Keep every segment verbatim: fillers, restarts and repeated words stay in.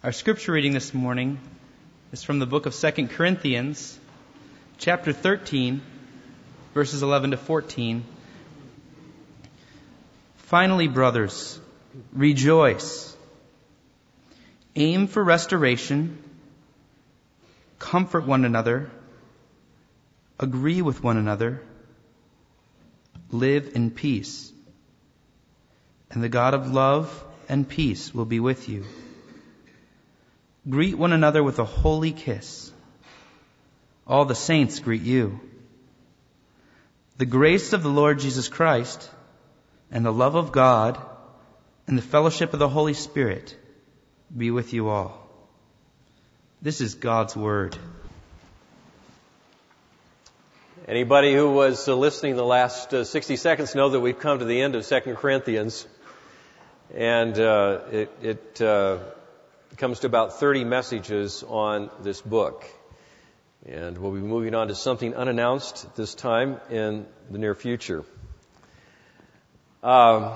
Our scripture reading this morning is from the book of Second Corinthians, chapter thirteen, verses eleven to fourteen. Finally, brothers, rejoice. Aim for restoration. Comfort one another. Agree with one another. Live in peace. And the God of love and peace will be with you. Greet one another with a holy kiss. All the saints greet you. The grace of the Lord Jesus Christ and the love of God and the fellowship of the Holy Spirit be with you all. This is God's Word. Anybody who was uh, listening the last uh, sixty seconds know that we've come to the end of Second Corinthians. And uh, it, it uh, comes to about thirty messages on this book. And we'll be moving on to something unannounced this time in the near future. Um,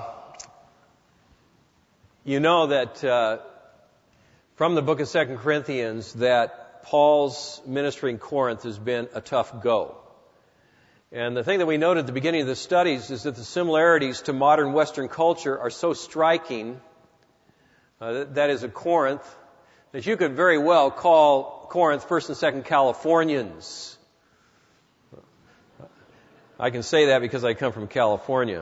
you know that uh, from the book of Second Corinthians that Paul's ministry in Corinth has been a tough go. And the thing that we noted at the beginning of the studies is that the similarities to modern Western culture are so striking, uh, that, that is a Corinth, that you could very well call Corinth First and Second Californians. I can say that because I come from California.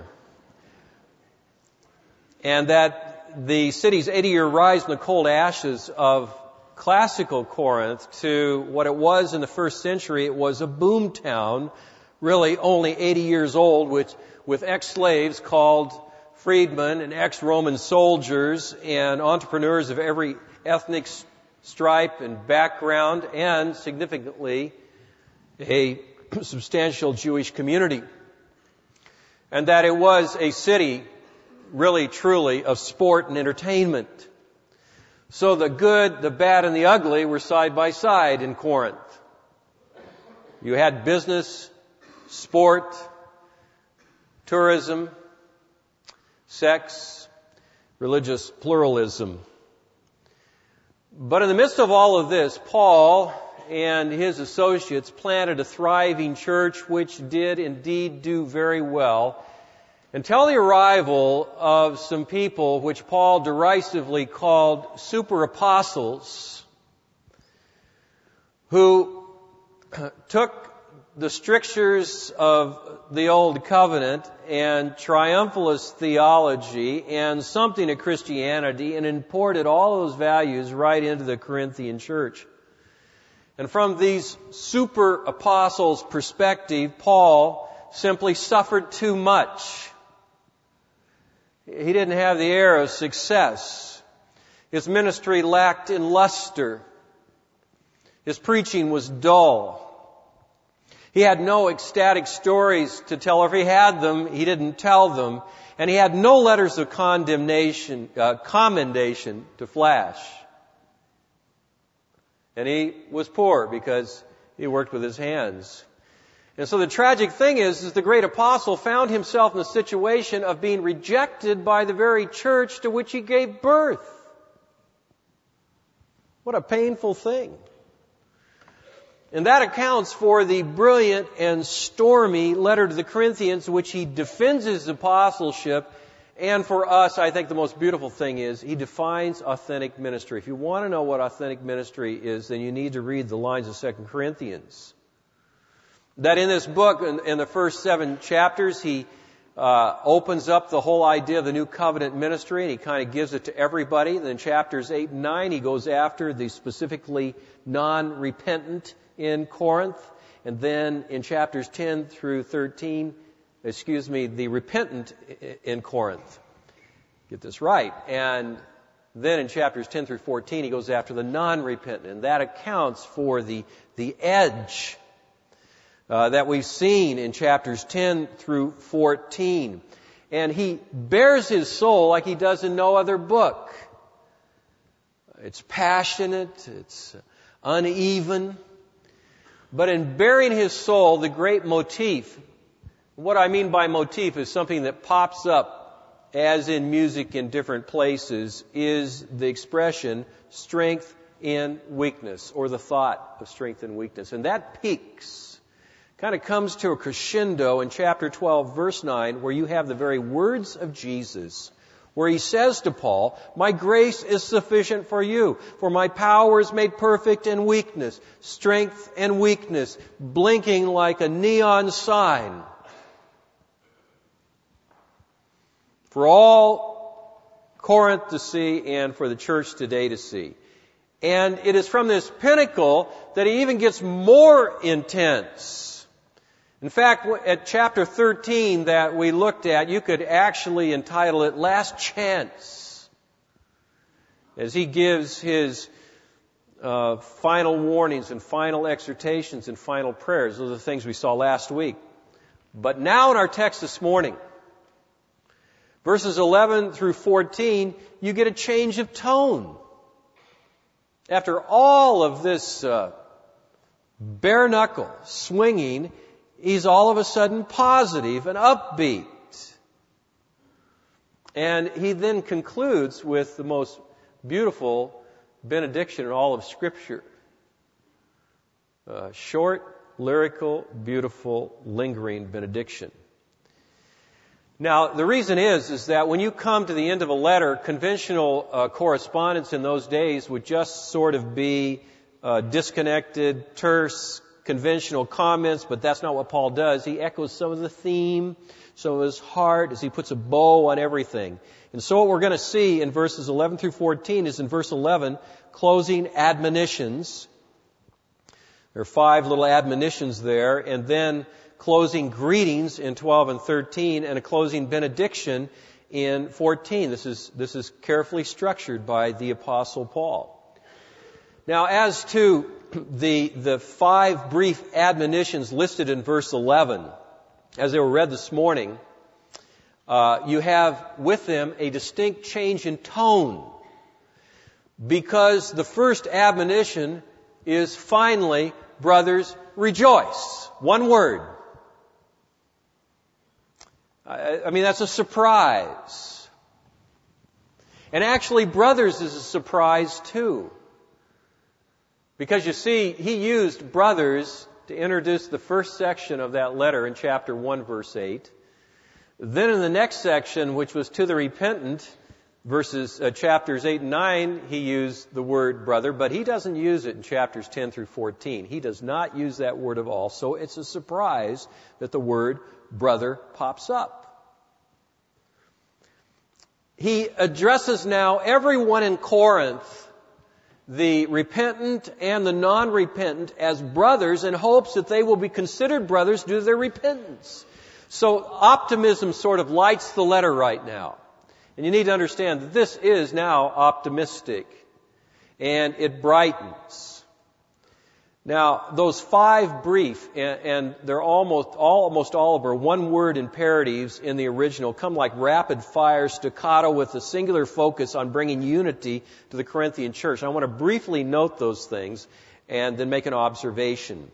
And that the city's eighty-year rise from the cold ashes of classical Corinth to what it was in the first century, it was a boom town, really only eighty years old, with, with ex-slaves called freedmen and ex-Roman soldiers and entrepreneurs of every ethnic stripe and background, and significantly a substantial Jewish community. And that it was a city really truly of sport and entertainment. So the good, the bad, and the ugly were side by side in Corinth. You had business, sport, tourism, sex, religious pluralism. But in the midst of all of this, Paul and his associates planted a thriving church which did indeed do very well until the arrival of some people which Paul derisively called super apostles, who took the strictures of the Old Covenant and triumphalist theology and something of Christianity and imported all those values right into the Corinthian church. And from these super apostles' perspective, Paul simply suffered too much. He didn't have the air of success. His ministry lacked in luster. His preaching was dull. He had no ecstatic stories to tell, or if he had them, he didn't tell them. And he had no letters of condemnation, uh, commendation to flash. And he was poor because he worked with his hands. And so the tragic thing is, is the great apostle found himself in the situation of being rejected by the very church to which he gave birth. What a painful thing. And that accounts for the brilliant and stormy letter to the Corinthians, which he defends his apostleship. And for us, I think the most beautiful thing is he defines authentic ministry. If you want to know what authentic ministry is, then you need to read the lines of Second Corinthians. That in this book, in, in the first seven chapters, he uh, opens up the whole idea of the new covenant ministry, and he kind of gives it to everybody. And then chapters eight and nine, he goes after the specifically non-repentant in Corinth. And then in chapters ten through thirteen, excuse me, the repentant in Corinth. Get this right. And then in chapters ten through fourteen, he goes after the non-repentant. And that accounts for the, the edge uh, that we've seen in chapters ten through fourteen. And he bears his soul like he does in no other book. It's passionate, it's uneven. But in bearing his soul, the great motif, what I mean by motif is something that pops up as in music in different places, is the expression strength in weakness, or the thought of strength and weakness. And that peaks, kind of comes to a crescendo in chapter twelve, verse nine, where you have the very words of Jesus, where he says to Paul, "My grace is sufficient for you, for my power is made perfect in weakness." Strength and weakness, blinking like a neon sign for all Corinth to see and for the church today to see. And it is from this pinnacle that he even gets more intense. In fact, at chapter thirteen that we looked at, you could actually entitle it Last Chance, as he gives his uh, final warnings and final exhortations and final prayers. Those are the things we saw last week. But now in our text this morning, verses eleven through fourteen, you get a change of tone. After all of this uh, bare knuckle swinging, he's all of a sudden positive and upbeat. And he then concludes with the most beautiful benediction in all of Scripture. Uh, short, lyrical, beautiful, lingering benediction. Now, the reason is, is that when you come to the end of a letter, conventional uh, correspondence in those days would just sort of be uh, disconnected, terse, conventional comments, but that's not what Paul does. He echoes some of the theme, some of his heart, as he puts a bow on everything. And so what we're going to see in verses eleven through fourteen is in verse eleven, closing admonitions. There are five little admonitions there, and then closing greetings in twelve and thirteen, and a closing benediction in fourteen. This is, this is carefully structured by the Apostle Paul. Now, as to the, the five brief admonitions listed in verse eleven, as they were read this morning, uh, you have with them a distinct change in tone, because the first admonition is finally, brothers, rejoice. One word. I mean, that's a surprise. And actually, brothers is a surprise too. Because you see, he used brothers to introduce the first section of that letter in chapter one, verse eight. Then in the next section, which was to the repentant, verses uh, chapters eight and nine, he used the word brother, but he doesn't use it in chapters ten through fourteen. He does not use that word at all. So it's a surprise that the word brother pops up. He addresses now everyone in Corinth, the repentant and the non-repentant, as brothers in hopes that they will be considered brothers due to their repentance. So optimism sort of lights the letter right now. And you need to understand that this is now optimistic, and it brightens. Now, those five brief, and, and they're almost, almost all of them are one-word imperatives in the original, come like rapid fire staccato with a singular focus on bringing unity to the Corinthian church. And I want to briefly note those things and then make an observation.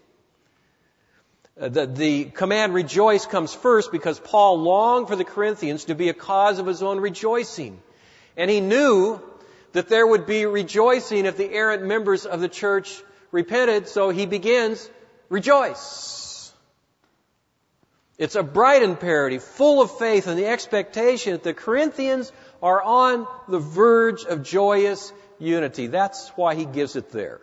Uh, the, the command rejoice comes first because Paul longed for the Corinthians to be a cause of his own rejoicing. And he knew that there would be rejoicing if the errant members of the church repented, so he begins, rejoice. It's a bright imperative, full of faith and the expectation that the Corinthians are on the verge of joyous unity. That's why he gives it there.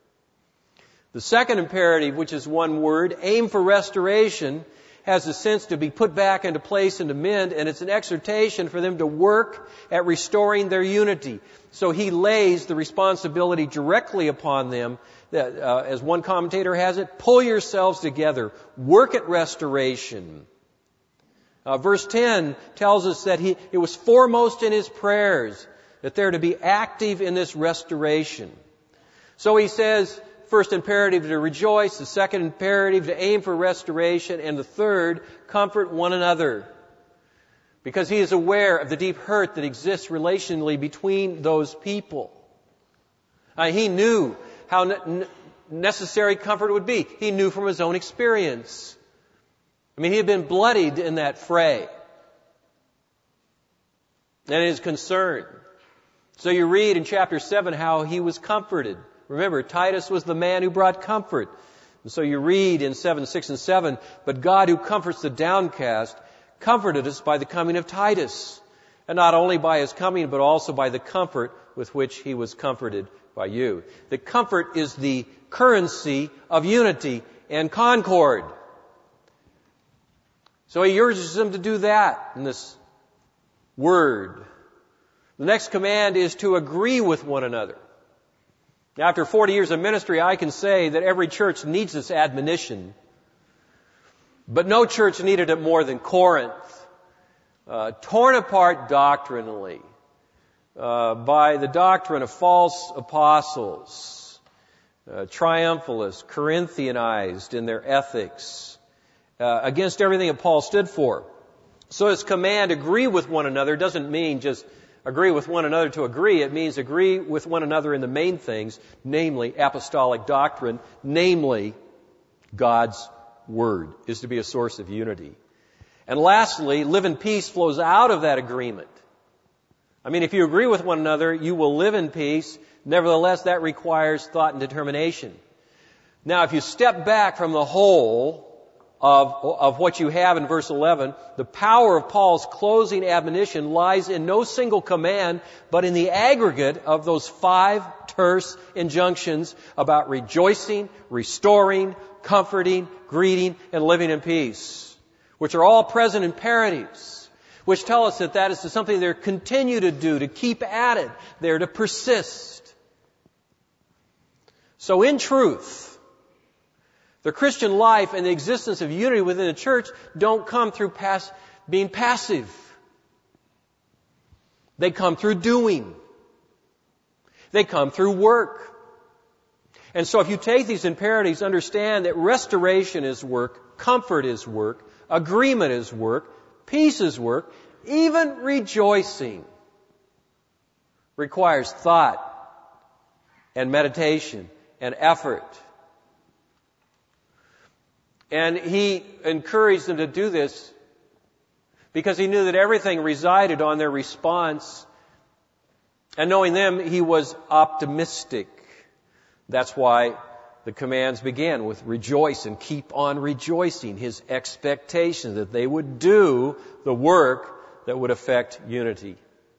The second imperative, which is one word, aim for restoration, has a sense to be put back into place and to mend, and it's an exhortation for them to work at restoring their unity. So he lays the responsibility directly upon them. That, uh, as one commentator has it, pull yourselves together, work at restoration. Uh, verse ten tells us that he, it was foremost in his prayers that they're to be active in this restoration. So he says, first imperative to rejoice, the second imperative to aim for restoration, and the third, comfort one another. Because he is aware of the deep hurt that exists relationally between those people. Uh, he knew how ne- necessary comfort would be. He knew from his own experience. I mean, he had been bloodied in that fray. and his concern. So you read in chapter seven how he was comforted. Remember, Titus was the man who brought comfort. And so you read in seven, six, and seven, but God who comforts the downcast comforted us by the coming of Titus. And not only by his coming, but also by the comfort with which he was comforted by you. The comfort is the currency of unity and concord. So he urges them to do that in this word. The next command is to agree with one another. After forty years of ministry, I can say that every church needs this admonition. But no church needed it more than Corinth. Uh, torn apart doctrinally uh, by the doctrine of false apostles, uh, triumphalists, Corinthianized in their ethics, uh, against everything that Paul stood for. So his command, agree with one another, doesn't mean just agree with one another to agree. It means agree with one another in the main things, namely apostolic doctrine, namely God's Word is to be a source of unity. And lastly, live in peace flows out of that agreement. I mean, if you agree with one another, you will live in peace. Nevertheless, that requires thought and determination. Now, if you step back from the whole of, of what you have in verse eleven, the power of Paul's closing admonition lies in no single command, but in the aggregate of those five terse injunctions about rejoicing, restoring, comforting, greeting, and living in peace, which are all present imperatives, which tell us that that is something they're continue to do, to keep at it, they're to persist. So in truth, the Christian life and the existence of unity within the church don't come through pass, being passive. They come through doing. They come through work. And so if you take these imperatives, understand that restoration is work, comfort is work, agreement is work, peace is work, even rejoicing requires thought and meditation and effort. And he encouraged them to do this because he knew that everything resided on their response. And knowing them, he was optimistic. That's why the commands began with rejoice and keep on rejoicing. His expectation that they would do the work that would affect unity.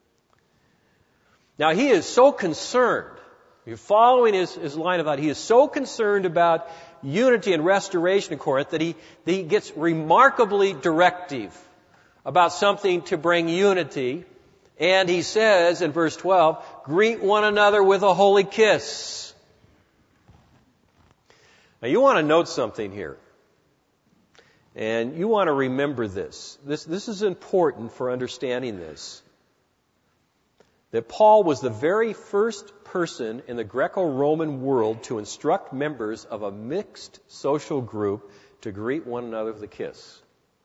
Now he is so concerned, you're following his, his line of thought, he is so concerned about unity and restoration in Corinth that he, that he gets remarkably directive about something to bring unity. And he says in verse twelve, greet one another with a holy kiss. Now you want to note something here. And you want to remember this. This, this is important for understanding this. That Paul was the very first person in the Greco-Roman world to instruct members of a mixed social group to greet one another with a kiss.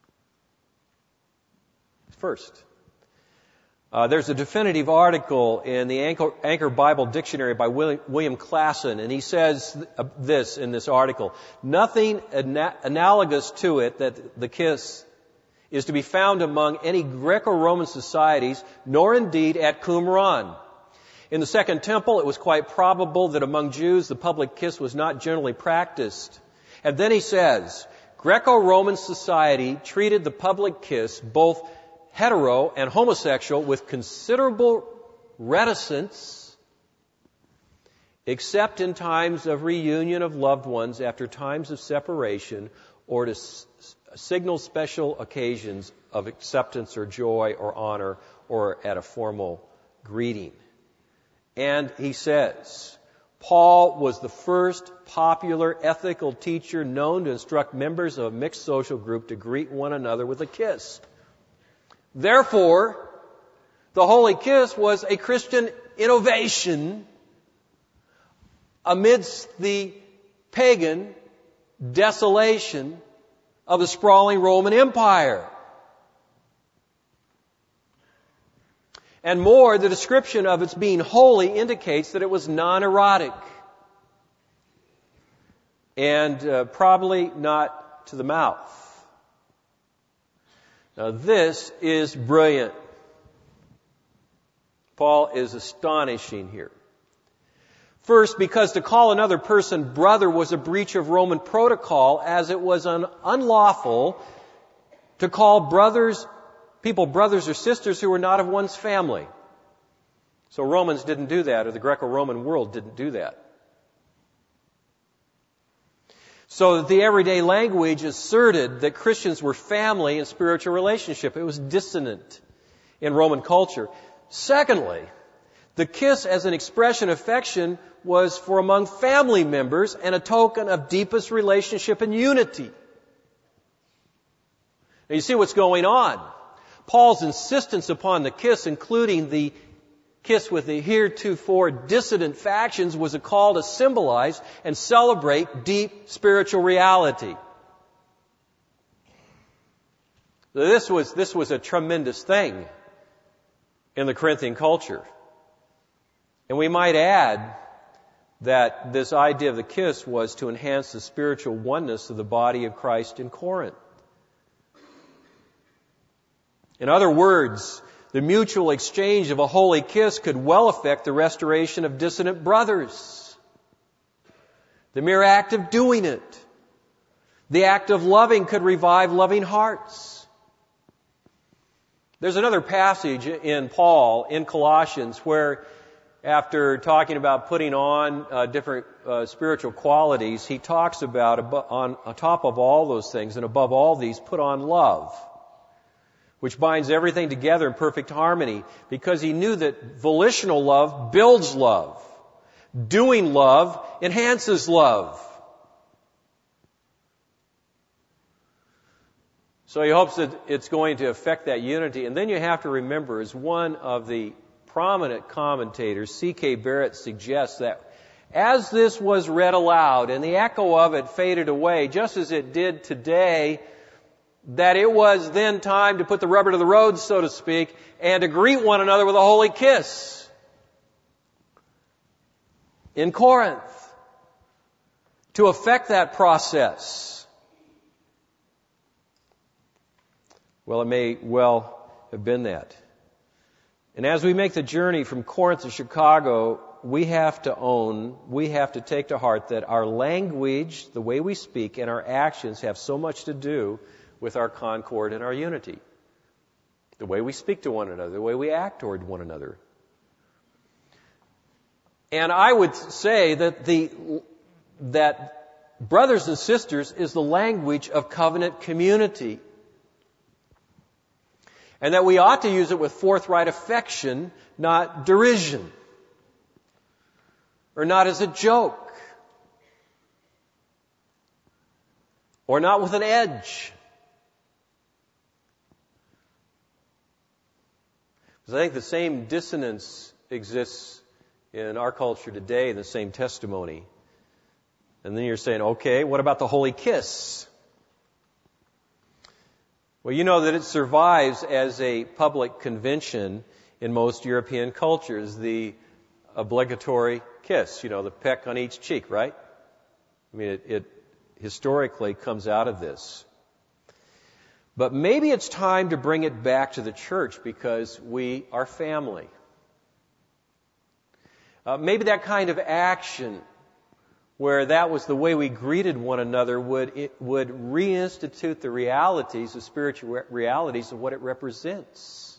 First. Uh, there's a definitive article in the Anchor, Anchor Bible Dictionary by William, William Klassen, and he says th- this in this article. Nothing ana- analogous to it, that the kiss, is to be found among any Greco-Roman societies, nor indeed at Qumran. In the Second Temple, it was quite probable that among Jews the public kiss was not generally practiced. And then he says, Greco-Roman society treated the public kiss, both hetero and homosexual, with considerable reticence, except in times of reunion of loved ones after times of separation, or to s- signal special occasions of acceptance or joy or honor, or at a formal greeting. And he says, Paul was the first popular ethical teacher known to instruct members of a mixed social group to greet one another with a kiss. Therefore, the holy kiss was a Christian innovation amidst the pagan desolation of the sprawling Roman Empire. And more, the description of its being holy indicates that it was non-erotic. And uh, probably not to the mouth. Now this is brilliant. Paul is astonishing here. First, because to call another person brother was a breach of Roman protocol, as it was un- unlawful to call brothers, people brothers or sisters who were not of one's family. So Romans didn't do that, or the Greco-Roman world didn't do that. So that the everyday language asserted that Christians were family in spiritual relationship. It was dissonant in Roman culture. Secondly, the kiss as an expression of affection was for among family members and a token of deepest relationship and unity. Now you see what's going on. Paul's insistence upon the kiss, including the kiss with the heretofore dissident factions, was a call to symbolize and celebrate deep spiritual reality. This was, this was a tremendous thing in the Corinthian culture. And we might add that this idea of the kiss was to enhance the spiritual oneness of the body of Christ in Corinth. In other words, the mutual exchange of a holy kiss could well affect the restoration of dissonant brothers. The mere act of doing it, the act of loving, could revive loving hearts. There's another passage in Paul, in Colossians, where after talking about putting on uh, different uh, spiritual qualities, he talks about, abo- on, on top of all those things, and above all these, put on love, which binds everything together in perfect harmony, because he knew that volitional love builds love. Doing love enhances love. So he hopes that it's going to affect that unity. And then you have to remember, as one of the prominent commentators, C K Barrett, suggests, that as this was read aloud and the echo of it faded away, just as it did today, that it was then time to put the rubber to the road, so to speak, and to greet one another with a holy kiss in Corinth, to effect that process. Well, it may well have been that. And as we make the journey from Corinth to Chicago, we have to own, we have to take to heart that our language, the way we speak, and our actions have so much to do with our concord and our unity. The way we speak to one another, the way we act toward one another. And I would say that the that brothers and sisters is the language of covenant community. And that we ought to use it with forthright affection, not derision. Or not as a joke. Or not with an edge. Because I think the same dissonance exists in our culture today, the same testimony. And then you're saying, okay, what about the holy kiss? Well, you know that it survives as a public convention in most European cultures, the obligatory kiss, you know, the peck on each cheek, right? I mean, it, it historically comes out of this. But maybe it's time to bring it back to the church because we are family. Uh, maybe that kind of action where that was the way we greeted one another would it would reinstitute the realities, the spiritual re- realities of what it represents.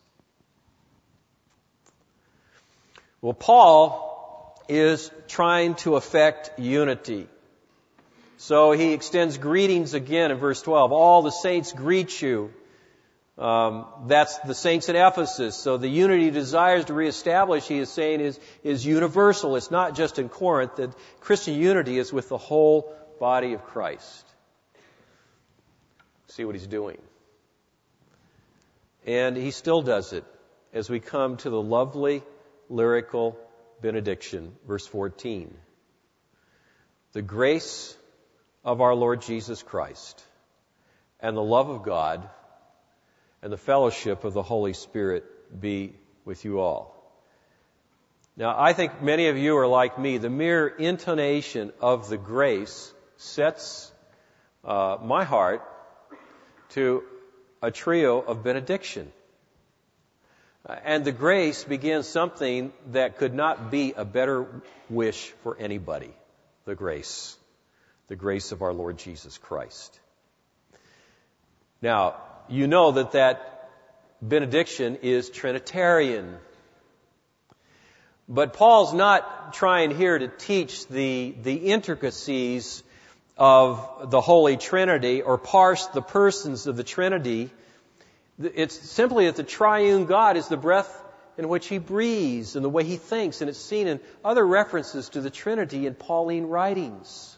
Well, Paul is trying to effect unity. So he extends greetings again in verse twelve. All the saints greet you. Um, that's the saints at Ephesus. So the unity he desires to reestablish, he is saying, is, is universal. It's not just in Corinth. That Christian unity is with the whole body of Christ. See what he's doing. And he still does it as we come to the lovely lyrical benediction, verse fourteen. The grace of our Lord Jesus Christ and the love of God and the fellowship of the Holy Spirit be with you all. Now, I think many of you are like me. The mere intonation of the grace sets uh, my heart to a trio of benediction. And the grace begins something that could not be a better wish for anybody. The grace. The grace of our Lord Jesus Christ. Now, you know that that benediction is Trinitarian. But Paul's not trying here to teach the, the intricacies of the Holy Trinity or parse the persons of the Trinity. It's simply that the triune God is the breath in which He breathes and the way He thinks, and it's seen in other references to the Trinity in Pauline writings.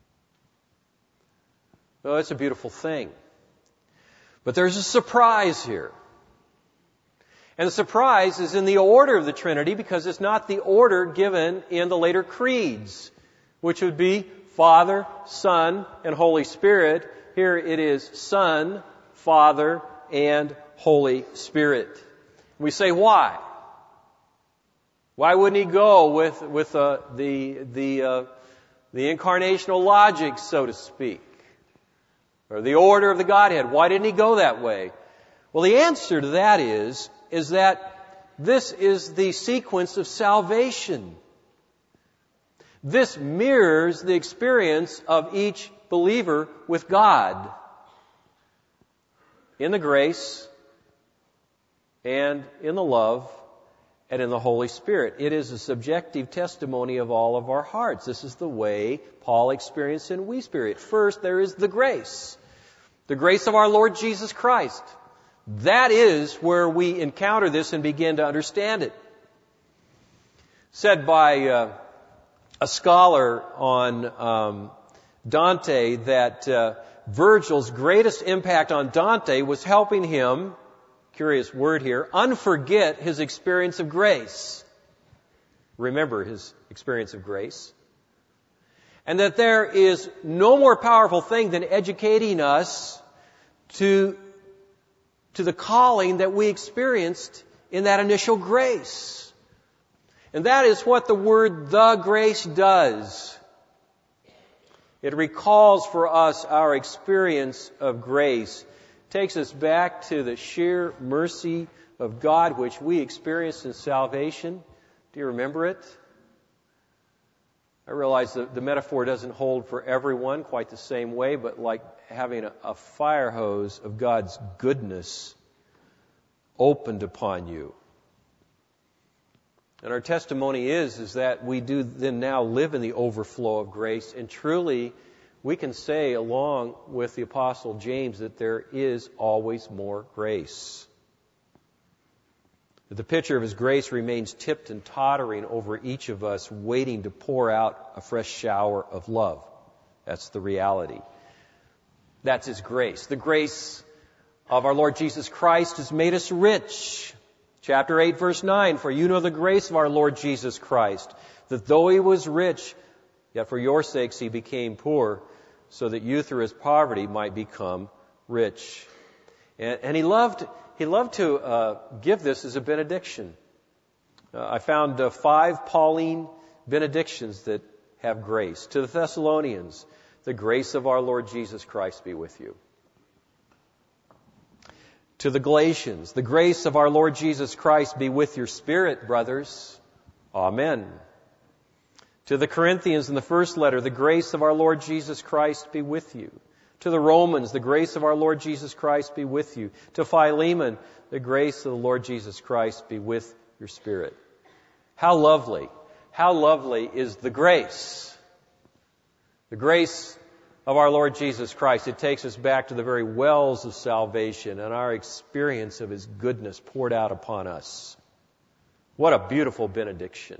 Oh, it's a beautiful thing. But there's a surprise here. And the surprise is in the order of the Trinity, because it's not the order given in the later creeds, which would be Father, Son, and Holy Spirit. Here it is Son, Father, and Holy Spirit. We say, why? Why wouldn't He go with with uh, the the uh, the incarnational logic, so to speak, or the order of the Godhead? Why didn't He go that way? Well, the answer to that is is that this is the sequence of salvation. This mirrors the experience of each believer with God in the grace and in the love and in the Holy Spirit. It is a subjective testimony of all of our hearts. This is the way Paul experienced and we experience. First, there is the grace. The grace of our Lord Jesus Christ. That is where we encounter this and begin to understand it. Said by uh, a scholar on um, Dante that uh, Virgil's greatest impact on Dante was helping him, curious word here, unforget his experience of grace. Remember his experience of grace. And that there is no more powerful thing than educating us to, to the calling that we experienced in that initial grace. And that is what the word the grace does. It recalls for us our experience of grace. It takes us back to the sheer mercy of God which we experienced in salvation. Do you remember it? I realize that the metaphor doesn't hold for everyone quite the same way, but like having a, a fire hose of God's goodness opened upon you. And our testimony is, is that we do then now live in the overflow of grace, and truly we can say along with the Apostle James that there is always more grace. That the pitcher of His grace remains tipped and tottering over each of us, waiting to pour out a fresh shower of love. That's the reality. That's His grace. The grace of our Lord Jesus Christ has made us rich. Chapter eight, verse nine, for you know the grace of our Lord Jesus Christ, that though He was rich, yet for your sakes He became poor, so that you through His poverty might become rich. And, and He loved He loved to uh, give this as a benediction. Uh, I found uh, five Pauline benedictions that have grace. To the Thessalonians, the grace of our Lord Jesus Christ be with you. To the Galatians, the grace of our Lord Jesus Christ be with your spirit, brothers. Amen. To the Corinthians in the first letter, the grace of our Lord Jesus Christ be with you. To the Romans, the grace of our Lord Jesus Christ be with you. To Philemon, the grace of the Lord Jesus Christ be with your spirit. How lovely, how lovely is the grace. The grace of our Lord Jesus Christ. It takes us back to the very wells of salvation and our experience of His goodness poured out upon us. What a beautiful benediction.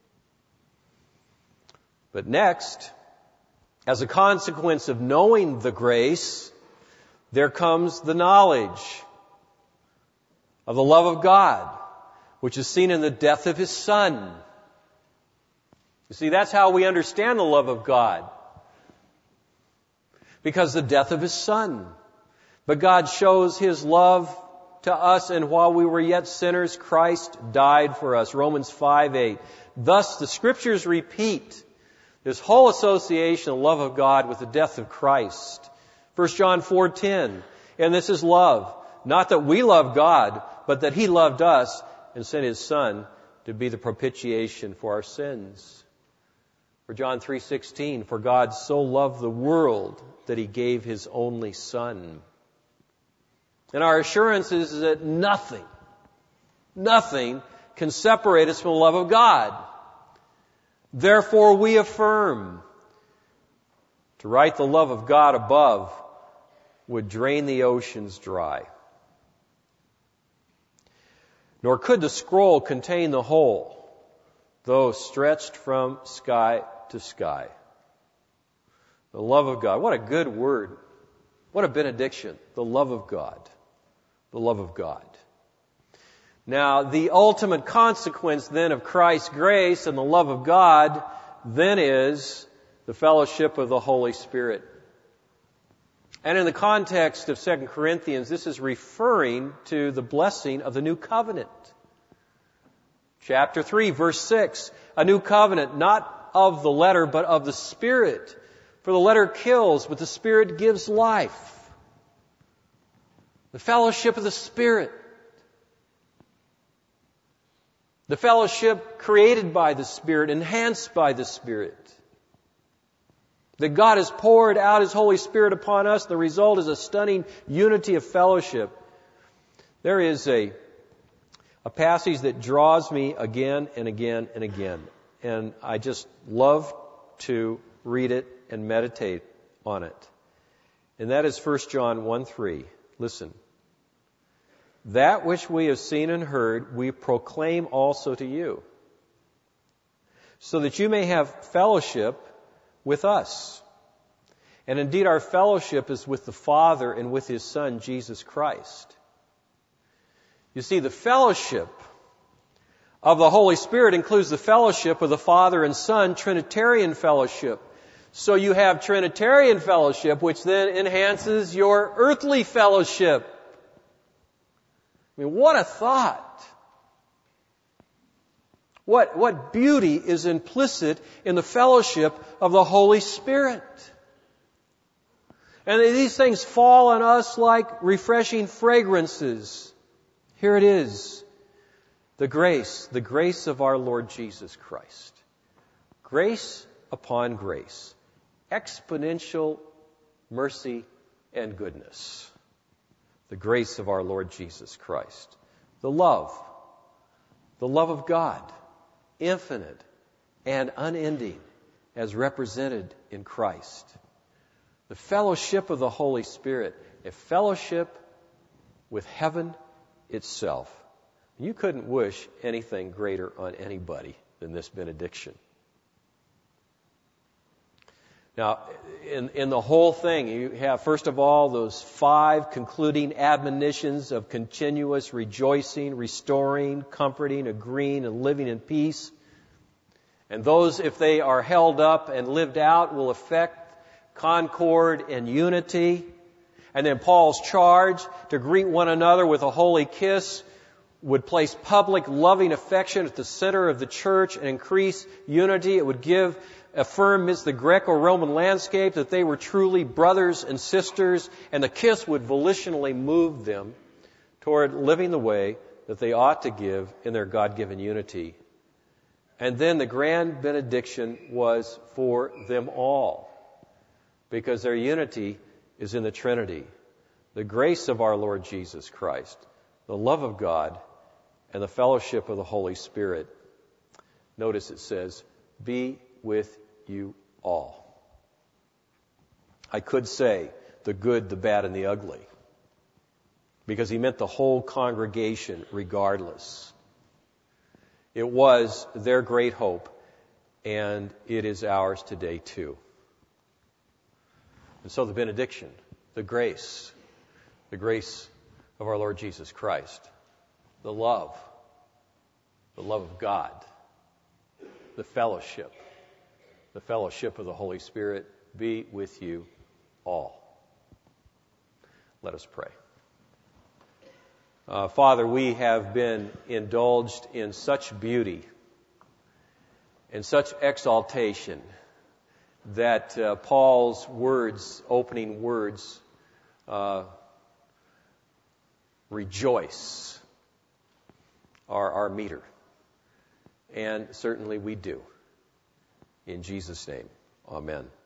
But next, as a consequence of knowing the grace, there comes the knowledge of the love of God, which is seen in the death of His Son. You see, that's how we understand the love of God. Because the death of His Son. But God shows His love to us, and while we were yet sinners, Christ died for us. Romans five eight. Thus the Scriptures repeat this whole association of love of God with the death of Christ. First John four ten. And this is love. Not that we love God, but that He loved us and sent His Son to be the propitiation for our sins. For John three sixteen, for God so loved the world that He gave His only Son. And our assurance is that nothing, nothing can separate us from the love of God. Therefore we affirm, to write the love of God above would drain the oceans dry. Nor could the scroll contain the whole, though stretched from sky to sky. The love of God. What a good word. What a benediction. The love of God. The love of God. Now, the ultimate consequence then of Christ's grace and the love of God then is the fellowship of the Holy Spirit. And in the context of Second Corinthians, this is referring to the blessing of the new covenant. Chapter three, verse six, a new covenant, not of the letter, but of the Spirit. For the letter kills, but the Spirit gives life. The fellowship of the Spirit. The fellowship created by the Spirit, enhanced by the Spirit. That God has poured out His Holy Spirit upon us. The result is a stunning unity of fellowship. There is a, a passage that draws me again and again and again. And I just love to read it and meditate on it. And that is First John one three. Listen. That which we have seen and heard, we proclaim also to you, so that you may have fellowship with us. And indeed our fellowship is with the Father and with His Son, Jesus Christ. You see, the fellowship of the Holy Spirit includes the fellowship of the Father and Son, Trinitarian fellowship. So you have Trinitarian fellowship, which then enhances your earthly fellowship. I mean, what a thought. What, what beauty is implicit in the fellowship of the Holy Spirit. And these things fall on us like refreshing fragrances. Here it is. The grace, the grace of our Lord Jesus Christ. Grace upon grace. Exponential mercy and goodness. The grace of our Lord Jesus Christ. The love. The love of God. Infinite and unending as represented in Christ. The fellowship of the Holy Spirit. A fellowship with heaven itself. You couldn't wish anything greater on anybody than this benediction. Now, in, in the whole thing, you have, first of all, those five concluding admonitions of continuous rejoicing, restoring, comforting, agreeing, and living in peace. And those, if they are held up and lived out, will affect concord and unity. And then Paul's charge to greet one another with a holy kiss would place public loving affection at the center of the church and increase unity. It would give affirm amidst the Greco-Roman landscape that they were truly brothers and sisters, and the kiss would volitionally move them toward living the way that they ought to give in their God-given unity. And then the grand benediction was for them all, because their unity is in the Trinity, the grace of our Lord Jesus Christ, the love of God, and the fellowship of the Holy Spirit. Notice it says, be with you all. I could say the good, the bad, and the ugly, because he meant the whole congregation regardless. It was their great hope, and it is ours today too. And so the benediction, the grace, the grace of our Lord Jesus Christ, the love, the love of God, the fellowship, the fellowship of the Holy Spirit be with you all. Let us pray. Uh, Father, we have been indulged in such beauty and such exaltation that uh, Paul's words, opening words, uh, rejoice are our meter. And certainly we do. In Jesus' name, amen.